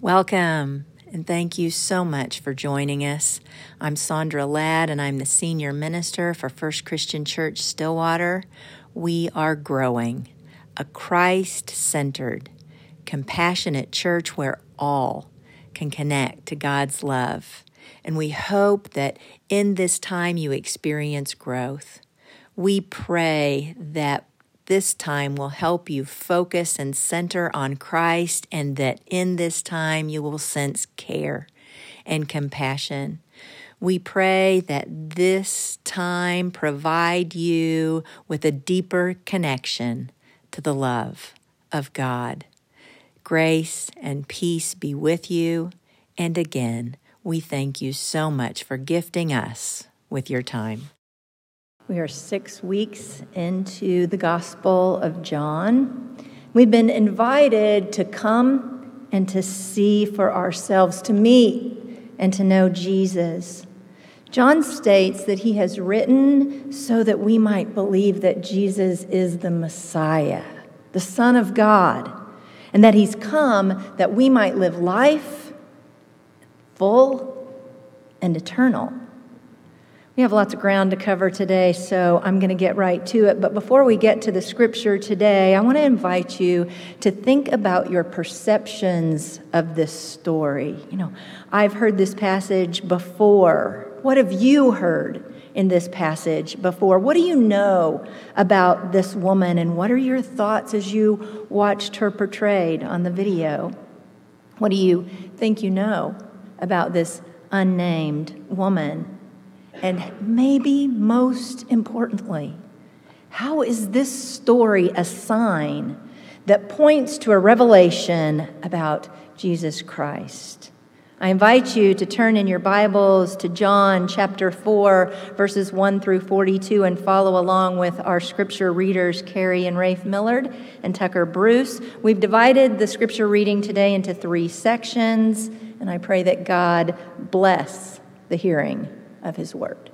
Welcome, and thank you so much for joining us. I'm Sandra Ladd, and I'm the Senior Minister for First Christian Church Stillwater. We are growing, a Christ-centered, compassionate church where all can connect to God's love. And we hope that in this time you experience growth. We pray that this time will help you focus and center on Christ, and that in this time you will sense care and compassion. We pray that this time provide you with a deeper connection to the love of God. Grace and peace be with you. And again, we thank you so much for gifting us with your time. We are 6 weeks into the Gospel of John. We've been invited to come and to see for ourselves, to meet and to know Jesus. John states that he has written so that we might believe that Jesus is the Messiah, the Son of God, and that he's come that we might live life full and eternal. We have lots of ground to cover today, so I'm going to get right to it. But before we get to the scripture today, I want to invite you to think about your perceptions of this story. I've heard this passage before. What have you heard in this passage before? What do you know about this woman, and what are your thoughts as you watched her portrayed on the video? What do you think you know about this unnamed woman? And maybe most importantly, how is this story a sign that points to a revelation about Jesus Christ? I invite you to turn in your Bibles to John chapter 4, verses 1 through 42, and follow along with our scripture readers, Carrie and Rafe Millard and Tucker Bruce. We've divided the scripture reading today into 3 sections, and I pray that God bless the hearing of his word.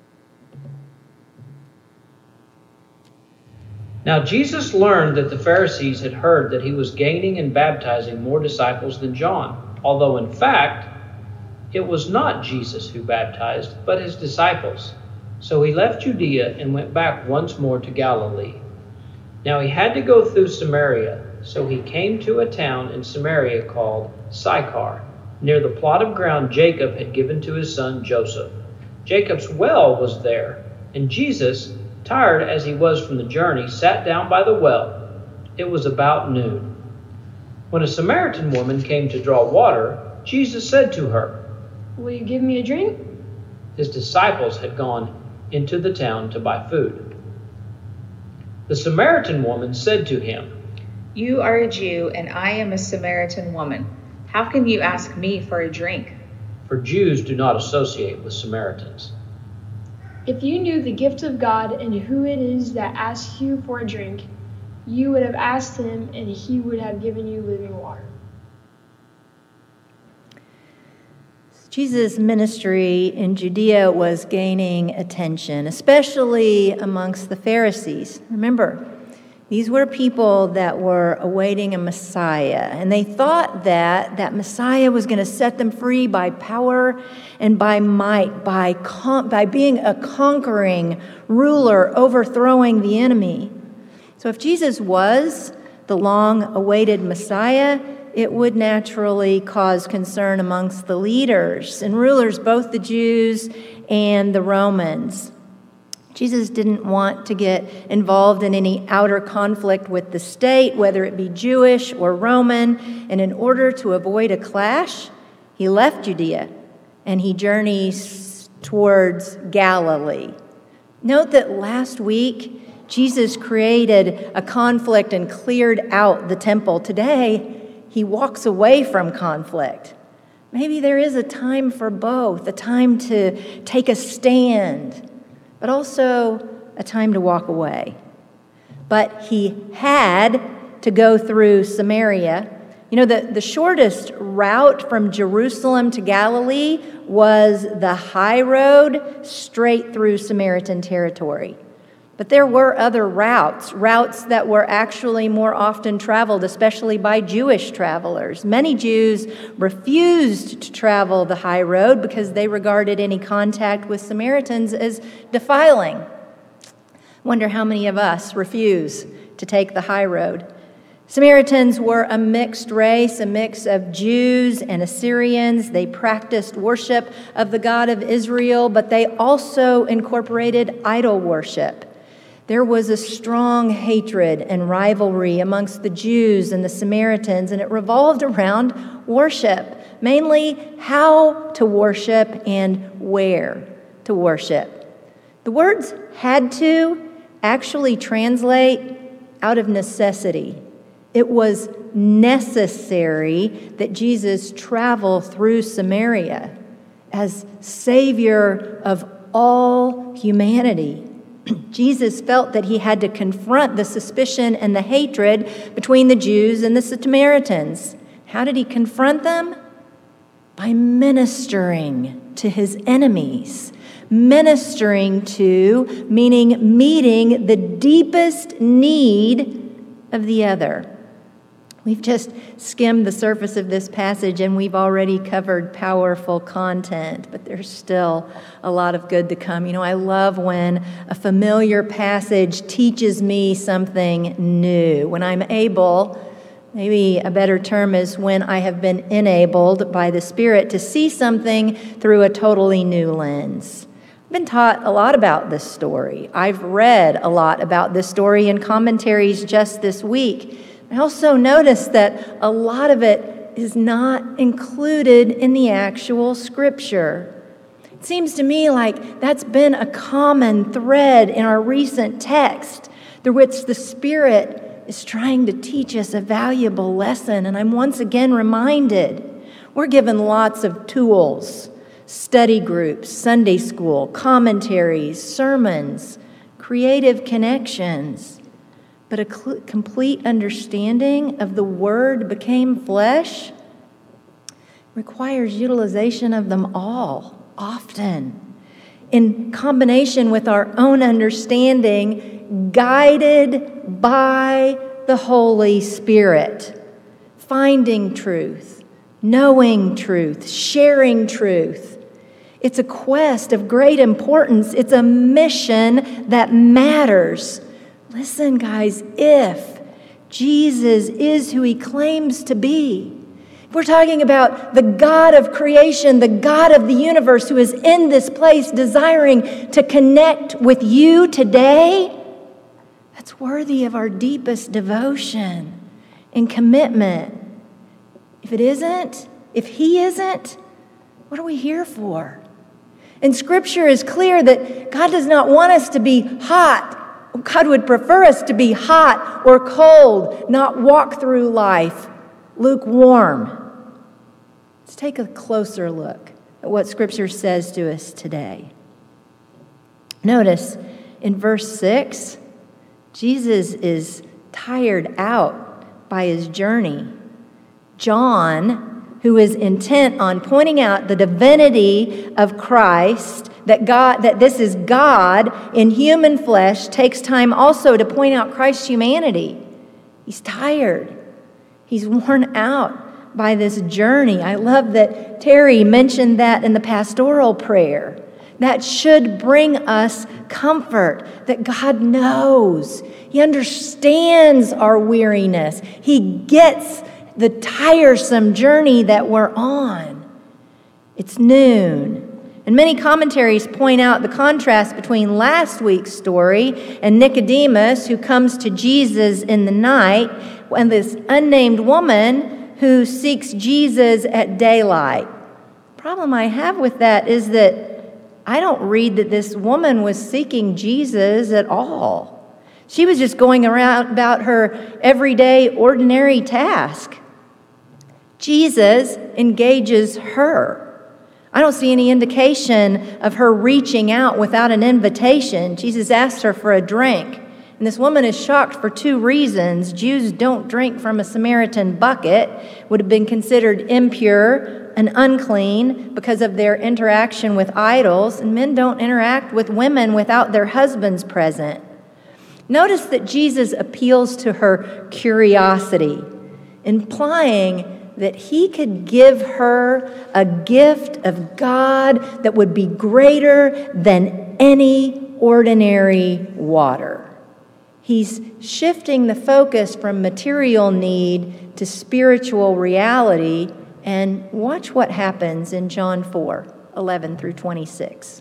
Now Jesus learned that the Pharisees had heard that he was gaining and baptizing more disciples than John, although in fact it was not Jesus who baptized, but his disciples. So he left Judea and went back once more to Galilee. Now he had to go through Samaria, so he came to a town in Samaria called Sychar, near the plot of ground Jacob had given to his son Joseph. Jacob's well was there, and Jesus, tired as he was from the journey, sat down by the well. It was about noon. When a Samaritan woman came to draw water, Jesus said to her, "Will you give me a drink?" His disciples had gone into the town to buy food. The Samaritan woman said to him, "You are a Jew, and I am a Samaritan woman. How can you ask me for a drink?" For Jews do not associate with Samaritans. If you knew the gift of God and who it is that asks you for a drink, you would have asked him, and he would have given you living water. Jesus' ministry in Judea was gaining attention, especially amongst the Pharisees. Remember, these were people that were awaiting a Messiah, and they thought that Messiah was going to set them free by power and by might, by being a conquering ruler, overthrowing the enemy. So if Jesus was the long-awaited Messiah, it would naturally cause concern amongst the leaders and rulers, both the Jews and the Romans. Jesus didn't want to get involved in any outer conflict with the state, whether it be Jewish or Roman, and in order to avoid a clash, he left Judea and he journeys towards Galilee. Note that last week, Jesus created a conflict and cleared out the temple. Today, he walks away from conflict. Maybe there is a time for both, a time to take a stand, but also a time to walk away. But he had to go through Samaria. The shortest route from Jerusalem to Galilee was the high road straight through Samaritan territory. But there were other routes that were actually more often traveled, especially by Jewish travelers. Many Jews refused to travel the high road because they regarded any contact with Samaritans as defiling. Wonder how many of us refuse to take the high road. Samaritans were a mixed race, a mix of Jews and Assyrians. They practiced worship of the God of Israel, but they also incorporated idol worship. There was a strong hatred and rivalry amongst the Jews and the Samaritans, and it revolved around worship, mainly how to worship and where to worship. The words "had to" actually translate out of necessity. It was necessary that Jesus travel through Samaria as Savior of all humanity. Jesus felt that he had to confront the suspicion and the hatred between the Jews and the Samaritans. How did he confront them? By ministering to his enemies. Ministering to, meaning meeting the deepest need of the other. We've just skimmed the surface of this passage and we've already covered powerful content, but there's still a lot of good to come. You know, I love when a familiar passage teaches me something new. When I'm able, maybe a better term is when I have been enabled by the Spirit to see something through a totally new lens. I've been taught a lot about this story. I've read a lot about this story in commentaries just this week. I also noticed that a lot of it is not included in the actual scripture. It seems to me like that's been a common thread in our recent text, through which the Spirit is trying to teach us a valuable lesson. And I'm once again reminded, we're given lots of tools, study groups, Sunday school, commentaries, sermons, creative connections. But a complete understanding of the Word became flesh requires utilization of them all, often, in combination with our own understanding, guided by the Holy Spirit, finding truth, knowing truth, sharing truth. It's a quest of great importance. It's a mission that matters. Listen, guys, if Jesus is who he claims to be, if we're talking about the God of creation, the God of the universe who is in this place desiring to connect with you today, that's worthy of our deepest devotion and commitment. If it isn't, if he isn't, what are we here for? And Scripture is clear that God does not want us to be hot. God would prefer us to be hot or cold, not walk through life lukewarm. Let's take a closer look at what Scripture says to us today. Notice in verse 6, Jesus is tired out by his journey. John, who is intent on pointing out the divinity of Christ, that this is God in human flesh, takes time also to point out Christ's humanity. He's tired. He's worn out by this journey. I love that Terry mentioned that in the pastoral prayer. That should bring us comfort, that God knows. He understands our weariness. He gets the tiresome journey that we're on. It's noon. And many commentaries point out the contrast between last week's story and Nicodemus, who comes to Jesus in the night, and this unnamed woman who seeks Jesus at daylight. The problem I have with that is that I don't read that this woman was seeking Jesus at all. She was just going around about her everyday, ordinary task. Jesus engages her. I don't see any indication of her reaching out without an invitation. Jesus asks her for a drink. And this woman is shocked for two reasons. Jews don't drink from a Samaritan bucket, would have been considered impure and unclean because of their interaction with idols. And men don't interact with women without their husbands present. Notice that Jesus appeals to her curiosity, implying that he could give her a gift of God that would be greater than any ordinary water. He's shifting the focus from material need to spiritual reality, and watch what happens in John 4:11 through 26.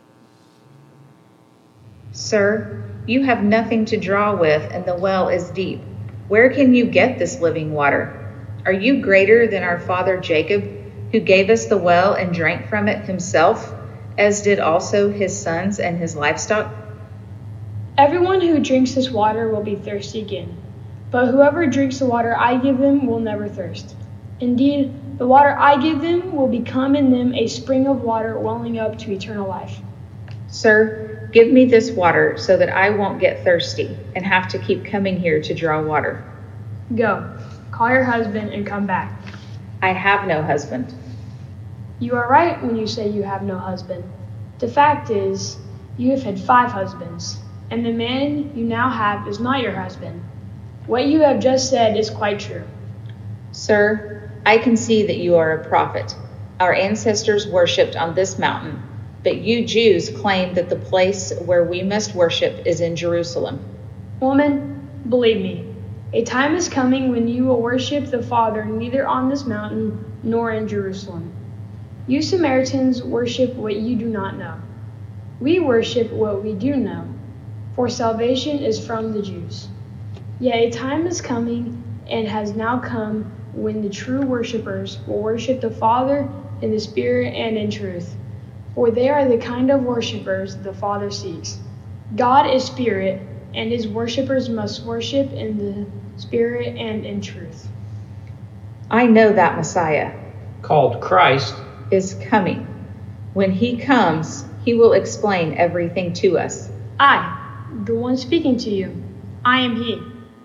Sir, you have nothing to draw with, and the well is deep. Where can you get this living water? Are you greater than our father Jacob, who gave us the well and drank from it himself, as did also his sons and his livestock? Everyone who drinks this water will be thirsty again, but whoever drinks the water I give them will never thirst. Indeed, the water I give them will become in them a spring of water welling up to eternal life. Sir, give me this water so that I won't get thirsty and have to keep coming here to draw water. Go, call your husband and come back. I have no husband. You are right when you say you have no husband. The fact is, you have had 5 husbands, and the man you now have is not your husband. What you have just said is quite true. Sir, I can see that you are a prophet. Our ancestors worshipped on this mountain, but you Jews claim that the place where we must worship is in Jerusalem. Woman, believe me, a time is coming when you will worship the Father neither on this mountain nor in Jerusalem. You Samaritans worship what you do not know. We worship what we do know, for salvation is from the Jews. Yet a time is coming and has now come when the true worshipers will worship the Father in the Spirit and in truth, for they are the kind of worshipers the Father seeks. God is Spirit, and his worshipers must worship in the Spirit and in truth. I know that Messiah, called Christ, is coming. When he comes, he will explain everything to us. I, the one speaking to you, I am he.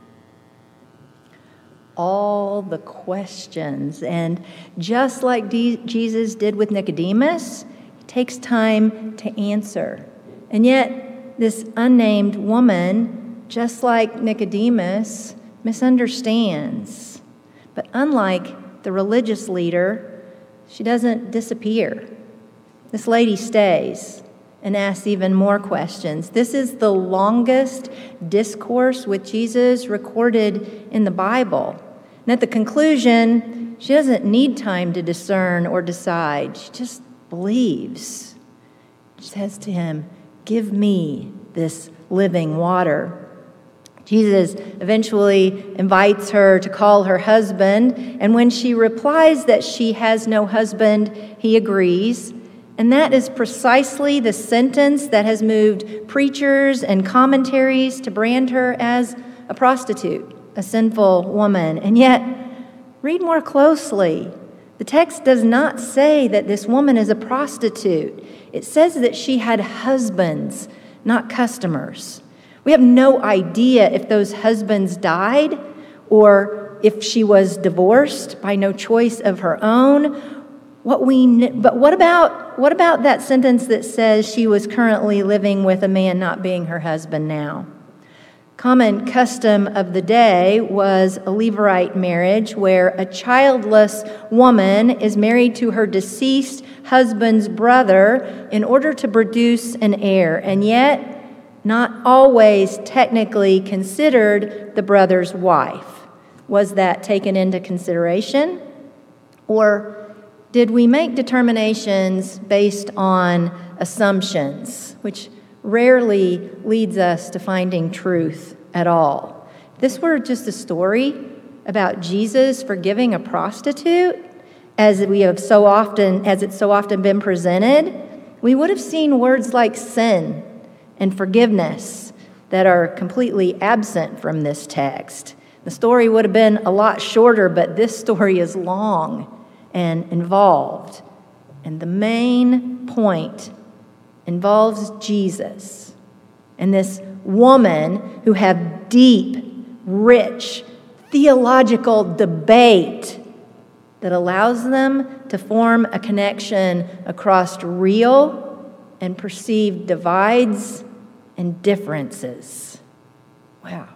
All the questions, and just like Jesus did with Nicodemus, it takes time to answer. And yet, this unnamed woman, just like Nicodemus, misunderstands. But unlike the religious leader, she doesn't disappear. This lady stays and asks even more questions. This is the longest discourse with Jesus recorded in the Bible. And at the conclusion, she doesn't need time to discern or decide. She just believes. She says to him, "Give me this living water." Jesus eventually invites her to call her husband, and when she replies that she has no husband, he agrees. And that is precisely the sentence that has moved preachers and commentaries to brand her as a prostitute, a sinful woman. And yet, read more closely. The text does not say that this woman is a prostitute. It says that she had husbands, not customers. We have no idea if those husbands died or if she was divorced by no choice of her own. But what about that sentence that says she was currently living with a man not being her husband now? Common custom of the day was a Levirate marriage where a childless woman is married to her deceased husband's brother in order to produce an heir, and yet not always technically considered the brother's wife. Was that taken into consideration? Or did we make determinations based on assumptions, which rarely leads us to finding truth at all? If this were just a story about Jesus forgiving a prostitute, as it's so often been presented, we would have seen words like sin and forgiveness that are completely absent from this text. The story would have been a lot shorter, but this story is long and involved. And the main point involves Jesus and this woman who have deep, rich, theological debate that allows them to form a connection across real and perceived divides and differences. Wow.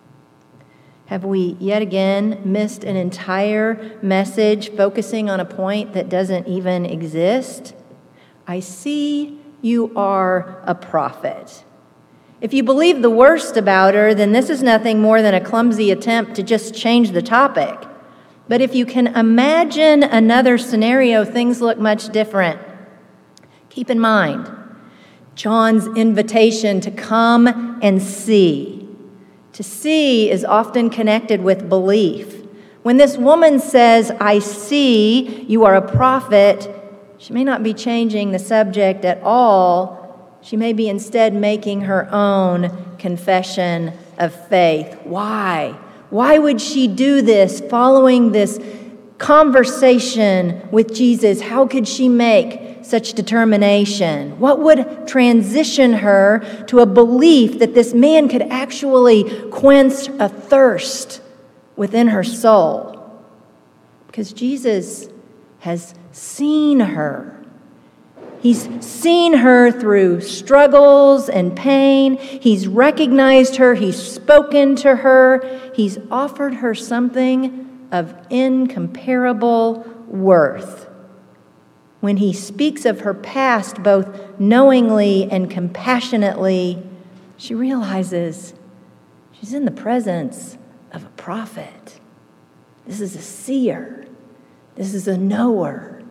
Have we yet again missed an entire message focusing on a point that doesn't even exist? I see you are a prophet. If you believe the worst about her, then this is nothing more than a clumsy attempt to just change the topic. But if you can imagine another scenario, things look much different. Keep in mind John's invitation to come and see. To see is often connected with belief. When this woman says, I see you are a prophet, she may not be changing the subject at all. She may be instead making her own confession of faith. Why? Why would she do this following this conversation with Jesus? How could she make such determination? What would transition her to a belief that this man could actually quench a thirst within her soul? Because Jesus has seen her. He's seen her through struggles and pain. He's recognized her. He's spoken to her. He's offered her something of incomparable worth. When he speaks of her past, both knowingly and compassionately, she realizes she's in the presence of a prophet. This is a seer. This is a knower,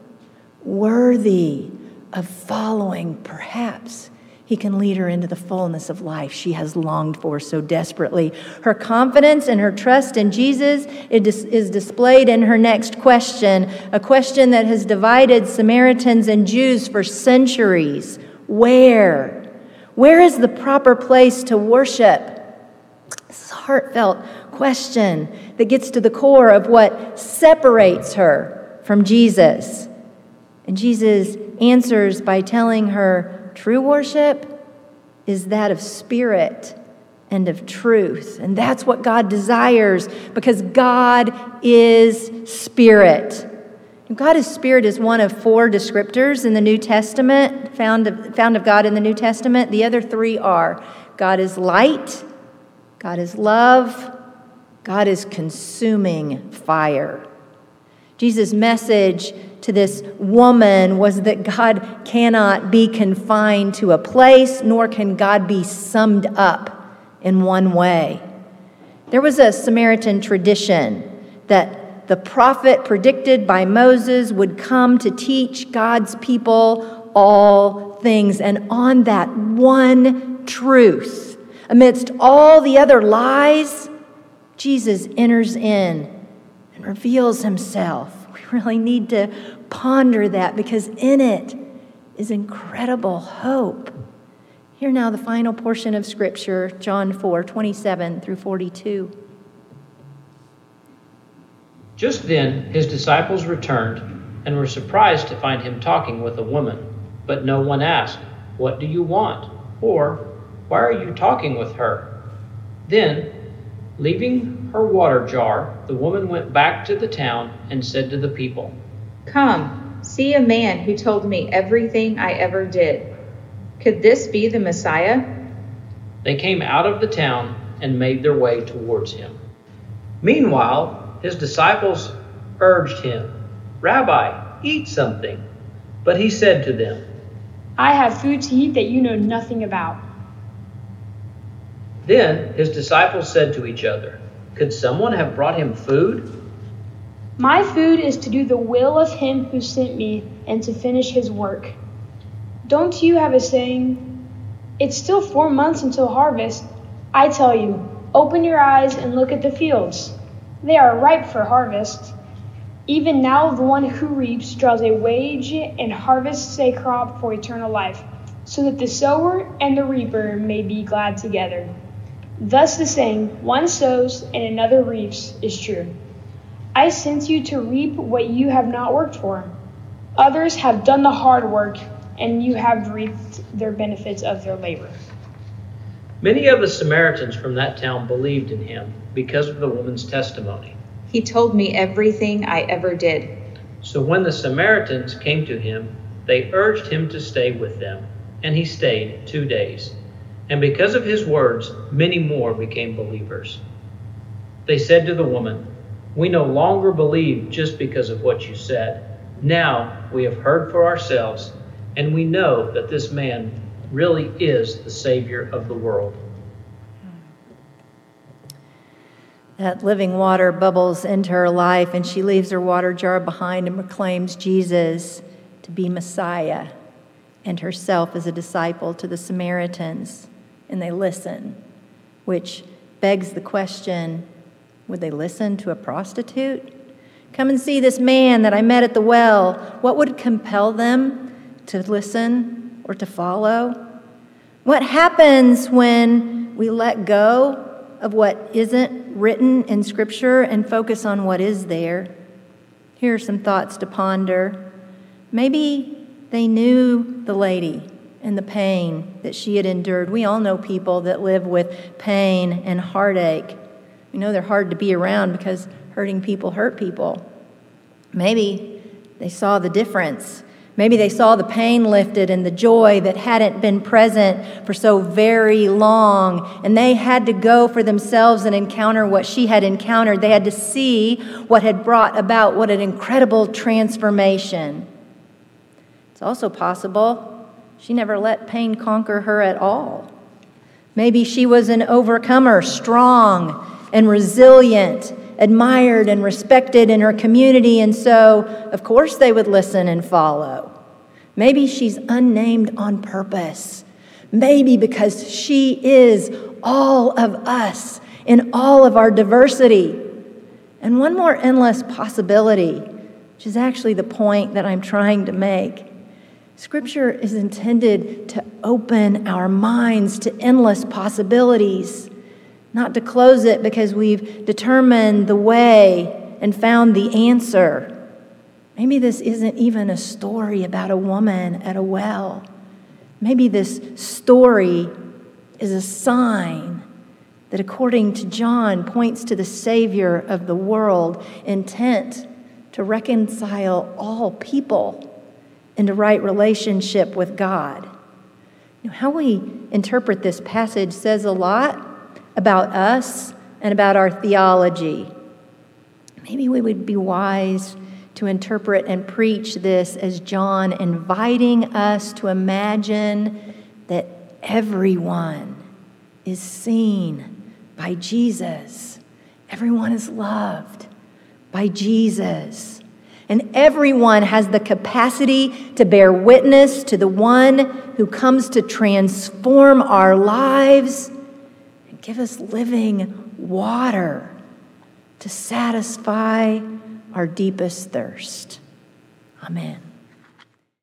worthy of following. Perhaps he can lead her into the fullness of life she has longed for so desperately. Her confidence and her trust in Jesus is displayed in her next question, a question that has divided Samaritans and Jews for centuries. Where? Where is the proper place to worship? This is a heartfelt question that gets to the core of what separates her from Jesus. And Jesus answers by telling her true worship is that of spirit and of truth. And that's what God desires, because God is spirit. And God is spirit is one of 4 descriptors in the New Testament, found of God in the New Testament. The other 3 are God is light, God is love, God is consuming fire. Jesus' message to this woman was that God cannot be confined to a place, nor can God be summed up in one way. There was a Samaritan tradition that the prophet predicted by Moses would come to teach God's people all things. And on that one truth, amidst all the other lies, Jesus enters in and reveals himself. We really need to ponder that, because in it is incredible hope. Hear now the final portion of Scripture, John 4:27 through 42. Just then his disciples returned and were surprised to find him talking with a woman. But no one asked, "What do you want?" or "Why are you talking with her?" Then, leaving her water jar, the woman went back to the town and said to the people, "Come, see a man who told me everything I ever did. Could this be the Messiah?" They came out of the town and made their way towards him. Meanwhile, his disciples urged him, "Rabbi, eat something." But he said to them, I have food to eat that you know nothing about. Then his disciples said to each other, "Could someone have brought him food?" My food is to do the will of him who sent me and to finish his work. Don't you have a saying, "It's still 4 months until harvest"? I tell you, open your eyes and look at the fields. They are ripe for harvest. Even now the one who reaps draws a wage and harvests a crop for eternal life, so that the sower and the reaper may be glad together. Thus the saying, one sows and another reaps, is true. I sent you to reap what you have not worked for. Others have done the hard work, and you have reaped their benefits of their labor. Many of the Samaritans from that town believed in him because of the woman's testimony. He told me everything I ever did. So when the Samaritans came to him, they urged him to stay with them, and he stayed 2 days. And because of his words, many more became believers. They said to the woman, "We no longer believe just because of what you said. Now we have heard for ourselves, and we know that this man really is the Savior of the world." That living water bubbles into her life, and she leaves her water jar behind and proclaims Jesus to be Messiah and herself as a disciple to the Samaritans. And they listen, which begs the question, would they listen to a prostitute? Come and see this man that I met at the well. What would compel them to listen or to follow? What happens when we let go of what isn't written in Scripture and focus on what is there? Here are some thoughts to ponder. Maybe they knew the lady and the pain that she had endured. We all know people that live with pain and heartache. We know they're hard to be around because hurting people hurt people. Maybe they saw the difference. Maybe they saw the pain lifted and the joy that hadn't been present for so very long, and they had to go for themselves and encounter what she had encountered. They had to see what had brought about what an incredible transformation. It's also possible she never let pain conquer her at all. Maybe she was an overcomer, strong and resilient, admired and respected in her community, and so, of course, they would listen and follow. Maybe she's unnamed on purpose. Maybe because she is all of us in all of our diversity. And one more endless possibility, which is actually the point that I'm trying to make. Scripture is intended to open our minds to endless possibilities, not to close it because we've determined the way and found the answer. Maybe this isn't even a story about a woman at a well. Maybe this story is a sign that, according to John, points to the Savior of the world, intent to reconcile all people into right relationship with God. How we interpret this passage says a lot about us and about our theology. Maybe we would be wise to interpret and preach this as John inviting us to imagine that everyone is seen by Jesus. Everyone is loved by Jesus. And everyone has the capacity to bear witness to the one who comes to transform our lives and give us living water to satisfy our deepest thirst. Amen.